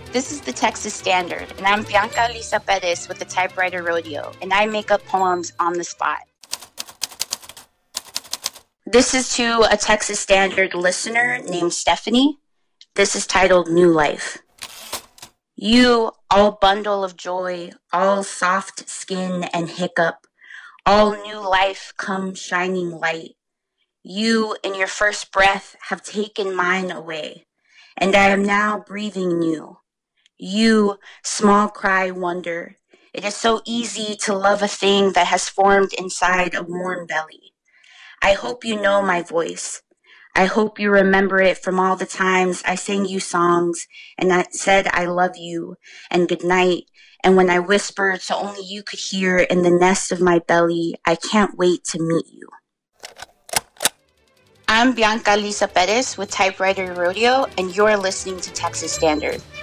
This is the Texas Standard, and I'm Bianca Lisa Perez with the Typewriter Rodeo, and I make up poems on the spot. This is to a Texas Standard listener named Stephanie. This is titled New Life. You, all bundle of joy, all soft skin and hiccup, all new life come shining light. You, in your first breath, have taken mine away, and I am now breathing new. You, small cry wonder. It is so easy to love a thing that has formed inside a warm belly. I hope you know my voice. I hope you remember it from all the times I sang you songs and I said I love you and good night. And when I whispered so only you could hear in the nest of my belly, I can't wait to meet you. I'm Bianca Lisa Perez with Typewriter Rodeo, and you're listening to Texas Standard.